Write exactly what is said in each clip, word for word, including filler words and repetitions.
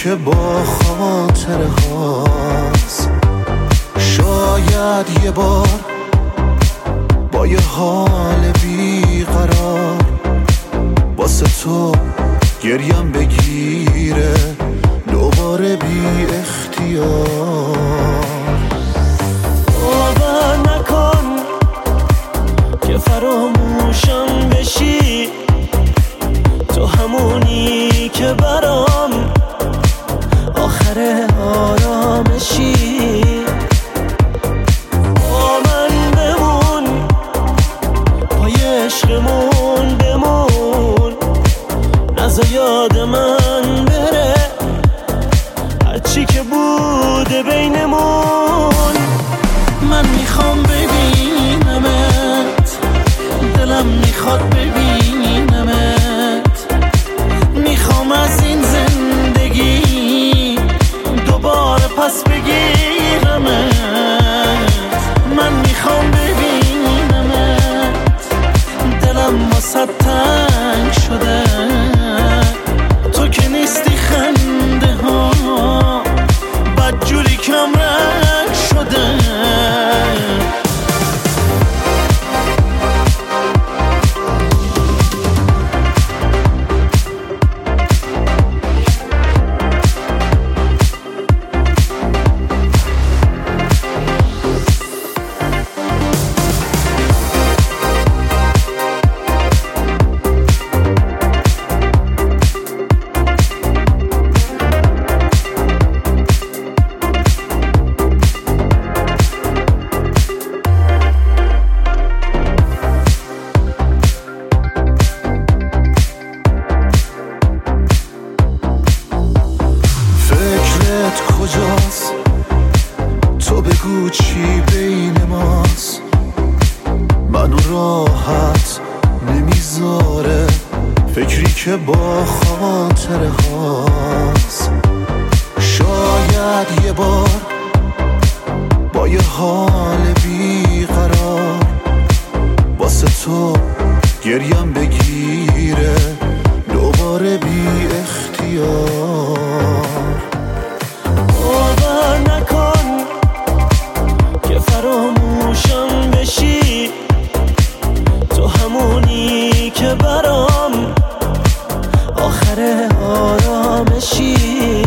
که با خاطره هاست. شاید یه بار با یه حال بیقرار واسه تو گریم بگیره دوباره بی اختیار. باور نکن که فراموشم بشی، تو همونی که برام آخر آرامشی. با من بمون، پای عشقمون بمون، نذار یاد من بره هرچی که بوده بینمون. من میخوام ببینمت، دلم میخواد ببینمت، میخوام از این زندگی دوباره پس بگیرمت. من میخوام ببینمت، دلم واسه تنگ شده، تو که نیستی خنده ها بدجوری کم رنگ شده. کجاست تو بگو چی بین ماست، منو راحت نمیذاره فکری که با خاطره هاست. شاید یه بار با یه حال بیقرار واسه تو گریم بگیره دوباره بی اختیار. باور نکن که فراموشم بشی، تو همونی که برام آخر آرامشی.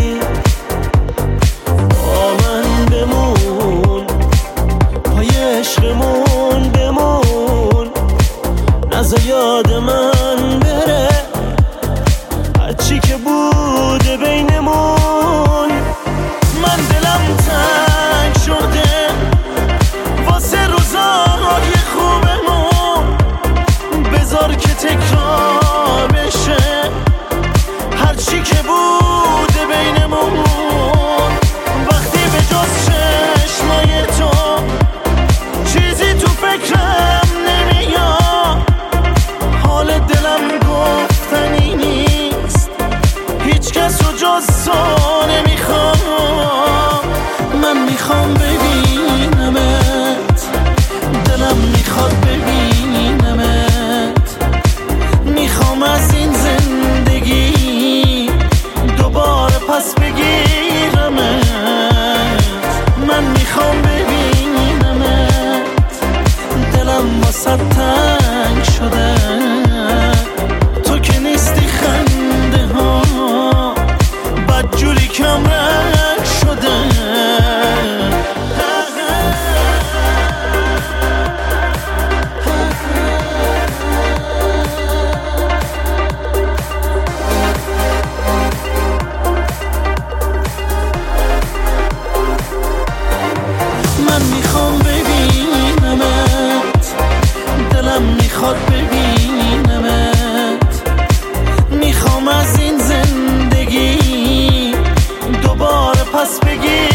با من بمون، پای عشقمون بمون، نذار یاد من بره هرچی که بوده بینمون. من دلم تنگ شده واسه روزای خوبمون، بذار که تکرار بشه هرچی که بوده بینمون. وقتی به جز چشمای تو چیزی تو فکرم نمیاد، حال دلم گفتنی نیست، هیچ کس رو جز تو نمیخوام. من میخوام ببینمت، دلم میخواد ببینمت، میخوام از این زندگی دوباره پس بگیرمت. من میخوام ببینمت، دلم واسه تنگ شده، تو که نیستی خنده ها بدجوری کم رنگ شده. من میخوام ببینمت، دلم میخواد ببینمت، میخوام از این زندگی دوباره پس بگیر